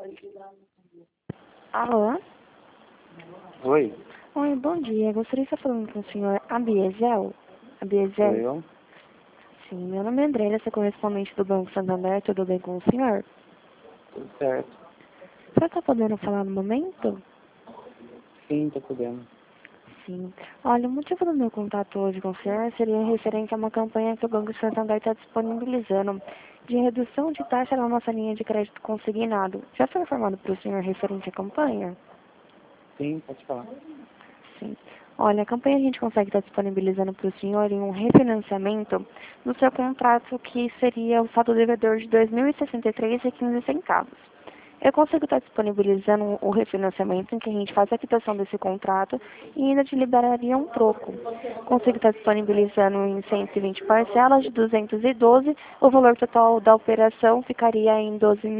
Alô? Oi, Oi, bom dia. Gostaria de estar falando com o senhor Abiesel? sou Abiesel? eu. Sim, meu nome é Andréia, sou correspondente do Banco Santander. Tudo bem com o senhor? Tudo certo. O senhor está podendo falar no momento? Sim, tô podendo. Sim. Olha, o motivo do meu contato hoje com o senhor seria referente a uma campanha que o Banco Santander está disponibilizando de redução de taxa na nossa linha de crédito consignado. Já foi informado para o senhor referente à campanha? Sim, pode falar. Sim. Olha, a campanha a gente consegue estar disponibilizando para o senhor em um refinanciamento do seu contrato, que seria o saldo devedor de R$ 2.063,15. Eu consigo estar disponibilizando o refinanciamento em que a gente faz a quitação desse contrato e ainda te liberaria um troco. Consigo estar disponibilizando em 120 parcelas de 212, o valor total da operação ficaria em R$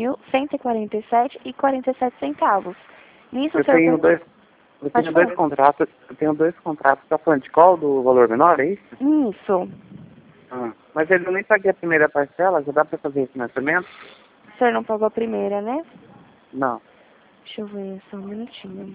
12.147,47. Nisso, o Eu senhor... tenho dois, eu Pode tenho dois falar. contratos, eu tenho dois contratos, tá falando de qual do valor menor, é isso? Isso. Mas eu nem paguei a primeira parcela, já dá pra fazer financiamento? O senhor não pagou a primeira, né? Não. Deixa eu ver, só um minutinho.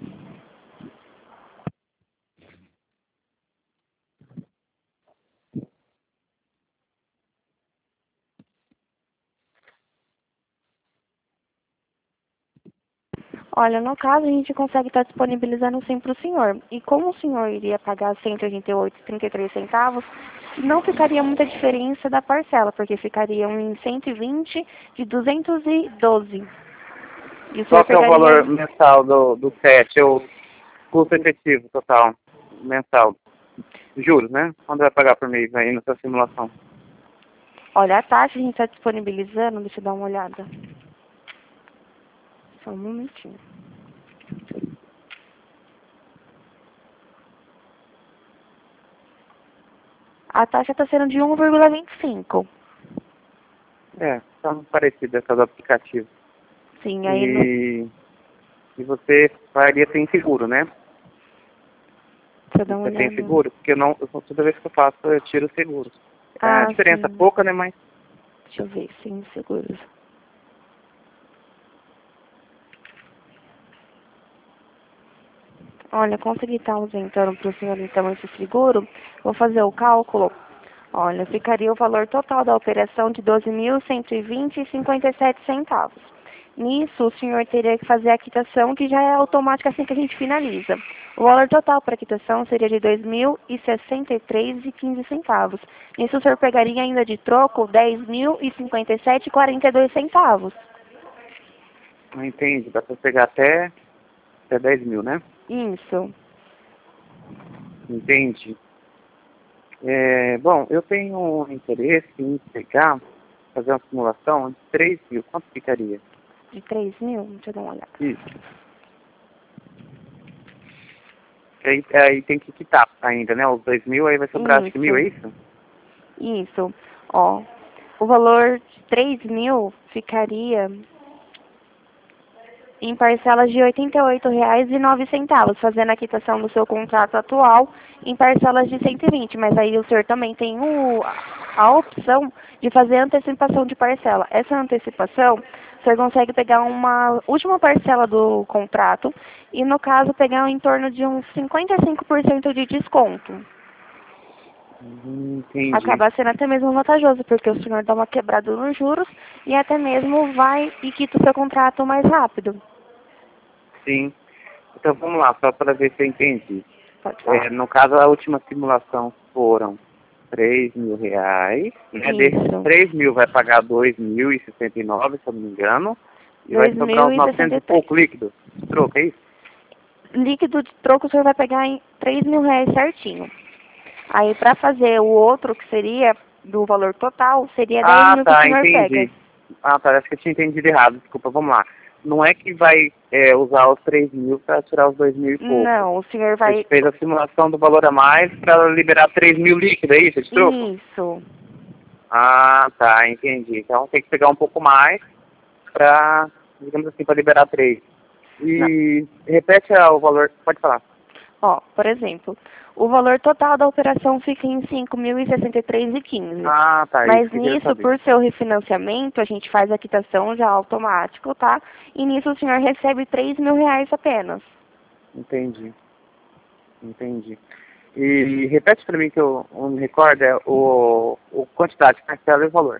Olha, no caso, a gente consegue estar disponibilizando sim para o senhor. E como o senhor iria pagar R$ 188,33, não ficaria muita diferença da parcela, porque ficariam em 120 de 212. E o Qual senhor que é o valor pegaria... mensal do CET, o custo efetivo total, mensal? Juros, né? Quando vai pagar por mês aí nessa simulação? Olha, a taxa a gente está disponibilizando, deixa eu dar uma olhada. Só um momentinho. A taxa está sendo de 1,25. É, tá parecido essa do aplicativo. Sim, aí no... E você faria sem seguro, né? Deixa eu dar uma Você tem olhada. seguro? Porque toda vez que eu faço, eu tiro o seguro. É a Ah, diferença sim. pouca, né? Mas Deixa eu ver, sim, seguros. Olha, consegui estar ausentando para o senhor, então, esse seguro. Vou fazer o cálculo. Olha, ficaria o valor total da operação de 12.120,57. Nisso, o senhor teria que fazer a quitação, que já é automática assim que a gente finaliza. O valor total para a quitação seria de 2.063,15. Nisso, o senhor pegaria ainda de troco 10.057,42. não entende. Dá pra pegar até 10 mil, né? Isso. Entende? Bom, eu tenho um interesse em pegar, fazer uma simulação de 3 mil. Quanto ficaria? De 3.000? Deixa eu dar uma olhada. Isso. Aí tem que quitar ainda, né? Os 2 mil, aí vai sobrar acho que mil, Isso. é isso? Isso. Ó, o valor de 3.000 ficaria em parcelas de R$ 88,09, fazendo a quitação do seu contrato atual em parcelas de 120. Mas aí o senhor também tem a opção de fazer antecipação de parcela. Essa antecipação, o senhor consegue pegar uma última parcela do contrato e, no caso, pegar em torno de uns 55% de desconto. Entendi. Acaba sendo até mesmo vantajoso, porque o senhor dá uma quebrada nos juros e até mesmo vai e quita o seu contrato mais rápido. Sim. Então vamos lá, só para ver se eu entendi. Pode falar. No caso, a última simulação foram 3 mil reais, né? Desses Isso. 3 mil vai pagar 2.069, se eu não me engano, e vai Dois sobrar mil os e sessenta 900 e e três. pouco líquidos. Troco, é isso? Líquido de troco o senhor vai pegar em R$ 3.000 certinho. Aí para fazer o outro, que seria do valor total, seria 10 Ah, mil que o tá, senhor pega. entendi. Ah, parece que eu tinha entendido errado, desculpa, vamos lá. Não é que vai usar os 3 mil para tirar os 2 mil e pouco. Não, o senhor A vai... gente fez a simulação do valor a mais para liberar 3 mil líquido, é isso, de troco? Isso. Ah, tá, entendi. Então tem que pegar um pouco mais para, digamos assim, para liberar 3. Não. E repete o valor, pode falar. Ó, por exemplo, o valor total da operação fica em 5.063,15. Ah, tá, isso Mas que eu queria nisso, saber. por seu refinanciamento, a gente faz a quitação já automático, tá? E nisso o senhor recebe R$ 3.000 apenas. Entendi, entendi. E repete para mim que eu não me recordo, é o quantidade, parcela e o valor.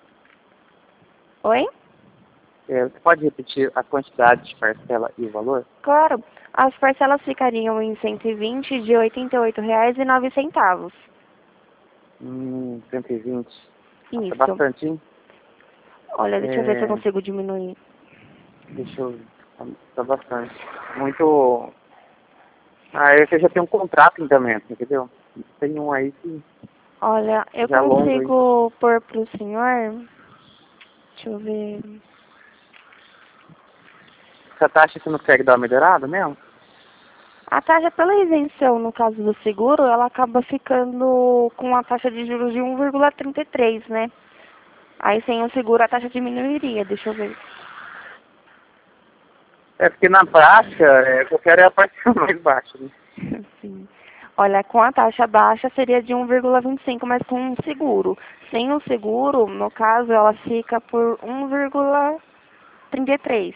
Oi? Você pode repetir a quantidade de parcela e o valor? Claro. As parcelas ficariam em 120 de R$ 88,09. 120. Nossa, é Isso. bastante, hein? Olha, deixa eu ver se eu É, consigo diminuir. deixa eu ver. Tá bastante. Muito. Ah, você já tem um contrato em andamento, entendeu? Tem um aí que Olha, eu já é longo, hein? consigo pôr pro senhor. Deixa eu ver. Essa taxa você não consegue dar uma melhorada mesmo? A taxa pela isenção, no caso do seguro, ela acaba ficando com a taxa de juros de 1,33, né? Aí sem o seguro a taxa diminuiria, deixa eu ver. É porque na prática, o que eu quero é a parcela mais baixa, né? Sim. Olha, com a taxa baixa seria de 1,25, mas com um seguro. Sem o seguro, no caso, ela fica por 1,33.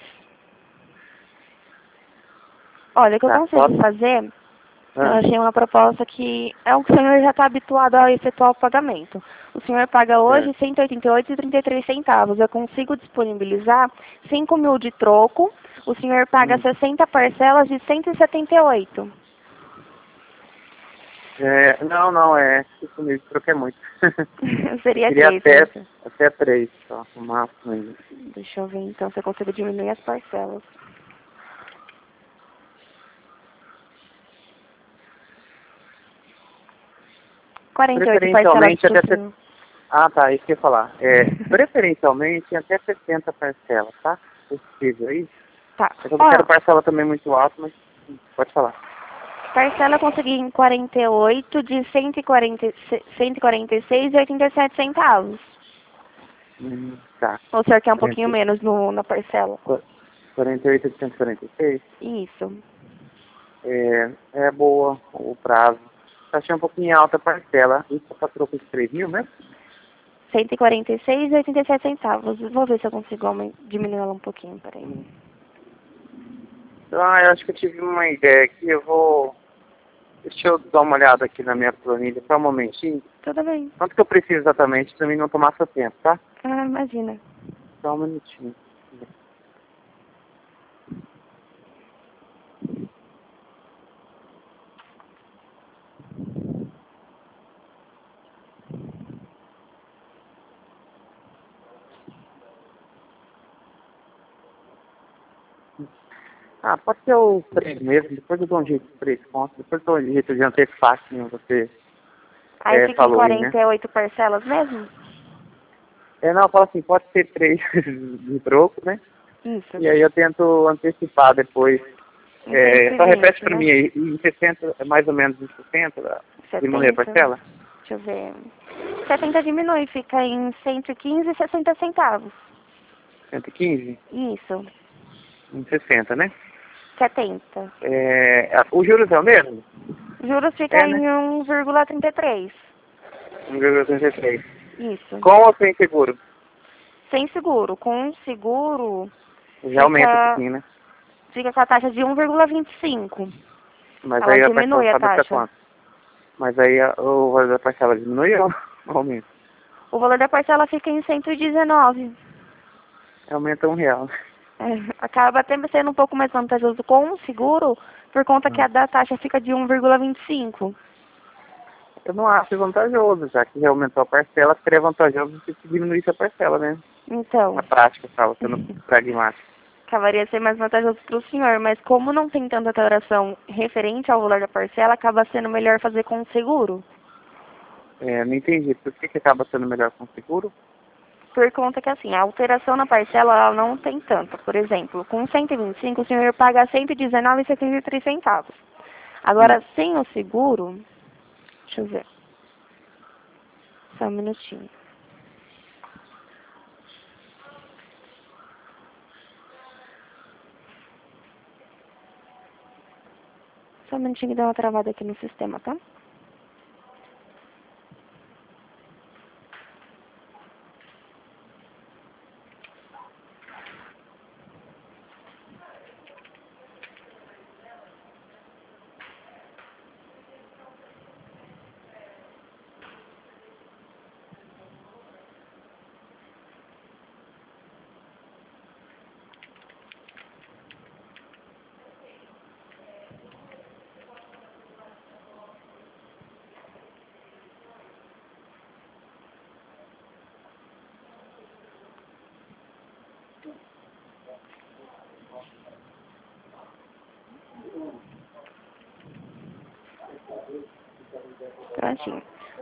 Olha, o que eu Tá, só. consigo fazer, eu Ah, achei uma proposta que é o que o senhor já está habituado a efetuar o pagamento. O senhor paga hoje certo. R$ 188,33. Eu consigo disponibilizar 5.000 de troco. O senhor paga Hum. 60 parcelas de 178. Não, não, isso comigo, troquei muito. Seria Queria 3, então. até 3, só, o máximo ainda. Deixa eu ver então se eu consigo diminuir as parcelas. 48 parcelas Preferencialmente pro até. senhor. Ah, tá, isso que eu ia falar. Preferencialmente até 60 parcelas, tá? Se possível aí. Tá. É que eu não quero Ó, parcela também muito alta, mas pode falar. parcela eu consegui em 48 de 146,87 centavos. Tá. Ou o senhor quer um pouquinho 40, menos na parcela? 48 de 146. Isso. É boa o prazo. Achei um pouquinho alta a parcela. Isso para troco de 3 mil, né? 146,87 centavos. Vou ver se eu consigo diminuir ela um pouquinho, peraí. Ah, eu acho que eu tive uma ideia aqui. Deixa eu dar uma olhada aqui na minha planilha só um momentinho. Tudo bem. Quanto que eu preciso exatamente para mim não tomar seu tempo, tá? Ah, imagina. Só um minutinho. Ah, pode ser os 3 meses, depois eu dou um jeito de 3 pontos, depois eu dou um jeito de antecipar, como você Aí fica em falou aí, né? 48 parcelas mesmo? Não, eu falo assim, pode ser 3 de troco, né? Isso. E aí eu tento antecipar depois. Em Só repete 120, para né? mim aí, em 60, mais ou menos em 60, diminuir a 70. parcela? Deixa eu ver. 70 diminui, fica em 115,60 centavos. 115? Isso. Em 60, né? 70. O juros é o mesmo? Juros fica É, em né? 1,33. 1,33. Isso. Com ou sem seguro? Sem seguro. Com seguro, Já aumenta um fica, pouquinho, né? fica com a taxa de 1,25. Mas Ela aí a parcela diminui a sobe para taxa. quanto? Mas aí o valor da parcela diminui ou aumenta? O valor da parcela fica em 119. Aumenta R$ 1. Acaba até sendo um pouco mais vantajoso com o seguro, por conta que Hum. a da taxa fica de 1,25. Eu não acho vantajoso, já que já aumentou a parcela, seria vantajoso se diminuísse a parcela, né? Na Então, prática, tá? Sendo pragmático. acabaria ser mais vantajoso para o senhor, mas como não tem tanta alteração referente ao valor da parcela, acaba sendo melhor fazer com o seguro. Não entendi. Por que acaba sendo melhor com seguro? Por conta que, assim, a alteração na parcela, ela não tem tanta. Por exemplo, com 125, o senhor paga 119,73 centavos. Hum. Agora, sem o seguro, deixa eu ver, só um minutinho. Só um minutinho que deu uma travada aqui no sistema, tá? Prontinho.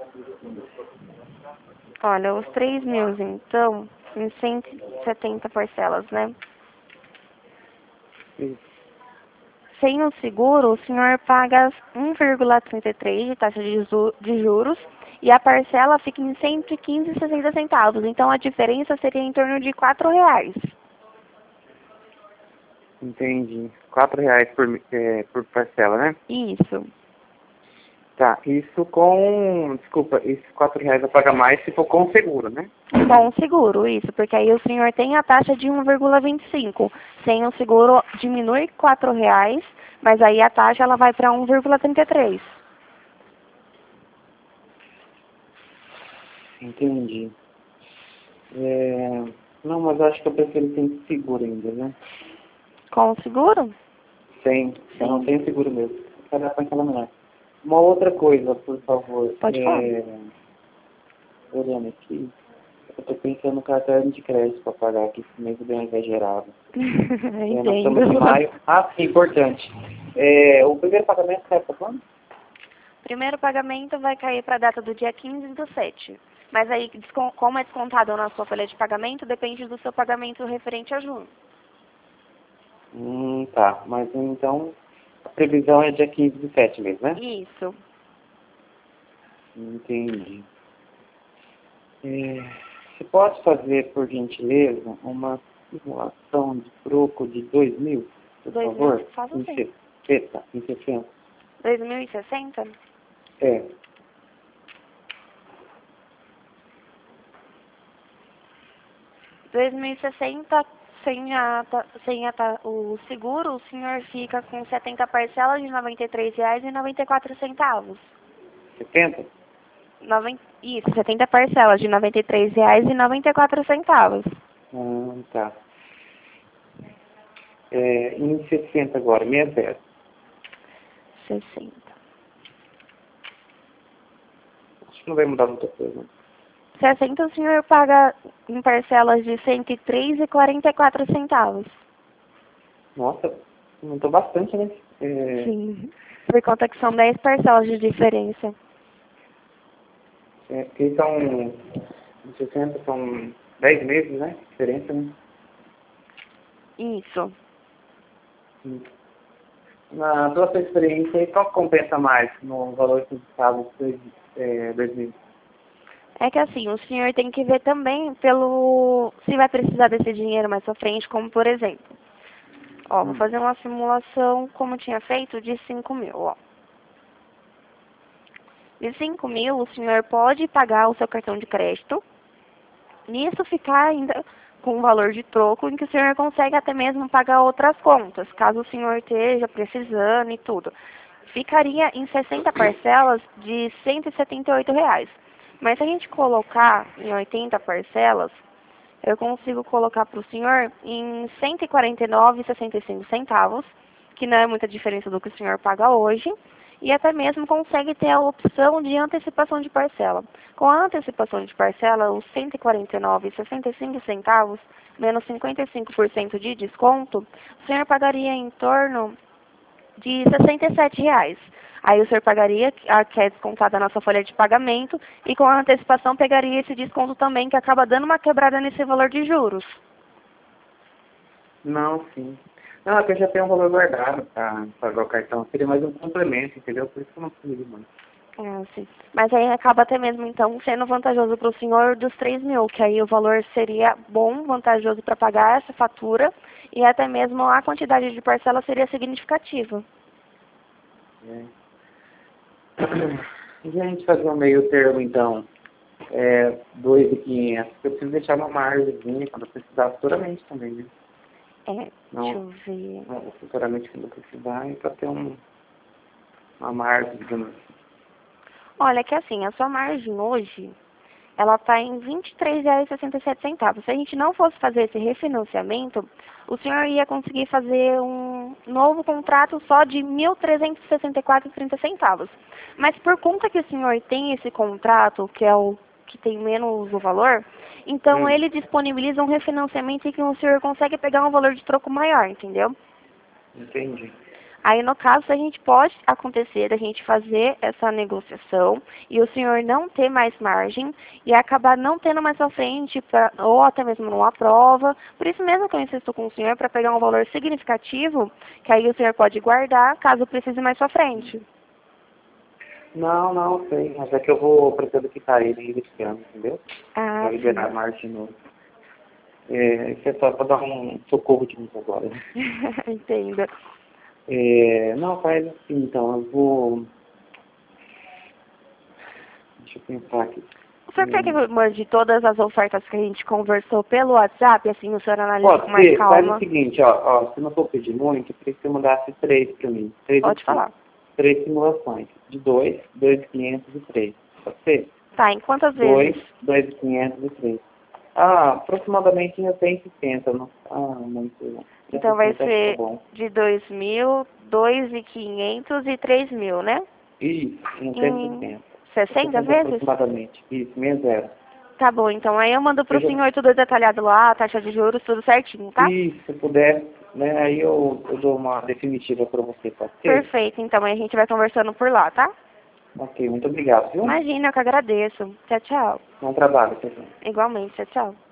Olha, os 3.000, então, em 170 parcelas, né? Isso. Sem o seguro, o senhor paga 1,33 de taxa de juros e a parcela fica em 115,60 centavos. Então, a diferença seria em torno de R$ 4. Entendi. R$ 4 por parcela, né? Isso. Tá, isso com... Desculpa, esses R$ 4 eu pago mais se for com seguro, né? Com o seguro, isso, porque aí o senhor tem a taxa de 1,25. Sem o seguro, diminui R$ 4, mas aí a taxa ela vai para 1,33. Entendi. Não, mas eu acho que eu prefiro sem seguro ainda, né? Com o seguro? Sem. Eu não tenho seguro mesmo. Cadê a parcela menor? Uma outra coisa, por favor. Pode falar. Olhando aqui, eu tô pensando no cartão de crédito para pagar aqui, esse mês bem exagerado. Nós estamos em Entendo. maio. Ah, sim, importante. O primeiro pagamento cai para quando? Primeiro pagamento vai cair para a data do dia 15/7. Mas aí, como é descontado na sua folha de pagamento, depende do seu pagamento referente a junho. Tá. Mas então, a previsão é dia 15/7 mesmo, né? Isso. Entendi. Você pode fazer, por gentileza, uma simulação de troco de 2.000, por 2.000? favor? Faço Em sim. 60. 2.060? É. 2.060, o seguro, o senhor fica com 70 parcelas de R$ 93,94. 70? Isso, 70 parcelas de R$ 93,94. Tá. Em 60 agora, 60. 60. Acho que não vai mudar muita coisa, não. 60 o senhor paga em parcelas de R$ 103,44. Nossa, aumentou bastante, né? Sim. Por conta que são 10 parcelas de diferença. Porque são, em 60 são 10 meses, né? Diferença, né? Isso. Na sua experiência, aí, qual que compensa mais no valor fixado de 2.000? É que assim, o senhor tem que ver também se vai precisar desse dinheiro mais pra frente, como por exemplo. Ó, vou fazer uma simulação como tinha feito de 5.000, ó. De 5.000, o senhor pode pagar o seu cartão de crédito. Nisso ficar ainda com um valor de troco em que o senhor consegue até mesmo pagar outras contas, caso o senhor esteja precisando e tudo. Ficaria em 60 parcelas de R$ 178. Mas se a gente colocar em 80 parcelas, eu consigo colocar para o senhor em R$ 149,65, que não é muita diferença do que o senhor paga hoje, e até mesmo consegue ter a opção de antecipação de parcela. Com a antecipação de parcela, os R$ 149,65, menos 55% de desconto, o senhor pagaria em torno de R$ 67. Aí o senhor pagaria a que é descontada na sua folha de pagamento e com a antecipação pegaria esse desconto também, que acaba dando uma quebrada nesse valor de juros. Não, sim. Não, é que eu já tenho um valor guardado para pagar o cartão. Seria mais um complemento, entendeu? Por isso que eu não preciso muito. Sim. Mas aí acaba até mesmo, então, sendo vantajoso para o senhor dos 3.000, que aí o valor seria bom, vantajoso para pagar essa fatura e até mesmo a quantidade de parcela seria significativa. né? E a gente fazer um meio termo, então, 2.500, eu preciso deixar uma margemzinha quando eu precisar futuramente também, né? Deixa eu ver. Não, futuramente quando eu precisar, é para ter uma margem, digamos assim. Olha, que assim, a sua margem hoje, ela está em R$ 23,67. Se a gente não fosse fazer esse refinanciamento, o senhor ia conseguir fazer um novo contrato só de R$ 1.364,30. Mas por conta que o senhor tem esse contrato, que é o que tem menos o valor, então ele disponibiliza um refinanciamento em que o senhor consegue pegar um valor de troco maior, entendeu? Entendi. Aí, no caso, a gente pode acontecer, a gente fazer essa negociação e o senhor não ter mais margem e acabar não tendo mais à frente, ou até mesmo numa prova. Por isso mesmo que eu insisto com o senhor para pegar um valor significativo, que aí o senhor pode guardar caso precise mais à frente. Não, sei, mas é que eu pretendo quitar ele esse ano, entendeu? Para liberar a Sim. margem de novo. Isso é só para dar um socorro de mim agora. Entendo. Não, faz assim, então, eu vou... Deixa eu pensar aqui. O senhor quer que eu mande todas as ofertas que a gente conversou pelo WhatsApp, assim o senhor analisa com Pode mais ser, faz o calma? seguinte, ó, se não for pedir muito, eu queria que você mandasse 3 para mim. 3 Pode aqui. falar. 3 simulações. De 2, 2.500 e 3. Pode ser? Tá, em quantas 2, vezes? 2.500 e 3. Aproximadamente em 160, não? Muito. Então vai 160 acho que tá ser bom. de 2.000, 2.500 e 3.000, né? Isso, em Em 160. 60 160 vezes? aproximadamente. Isso, 60. Tá bom, então aí eu mando pro Eu já, senhor tudo detalhado lá, a taxa de juros, tudo certinho, tá? e se puder, né, aí eu dou uma definitiva para você, pode ser? Perfeito, então aí a gente vai conversando por lá, tá? Ok, muito obrigado, viu? Imagina, eu que agradeço. Tchau, tchau. Bom trabalho, pessoal. Igualmente, tchau, tchau.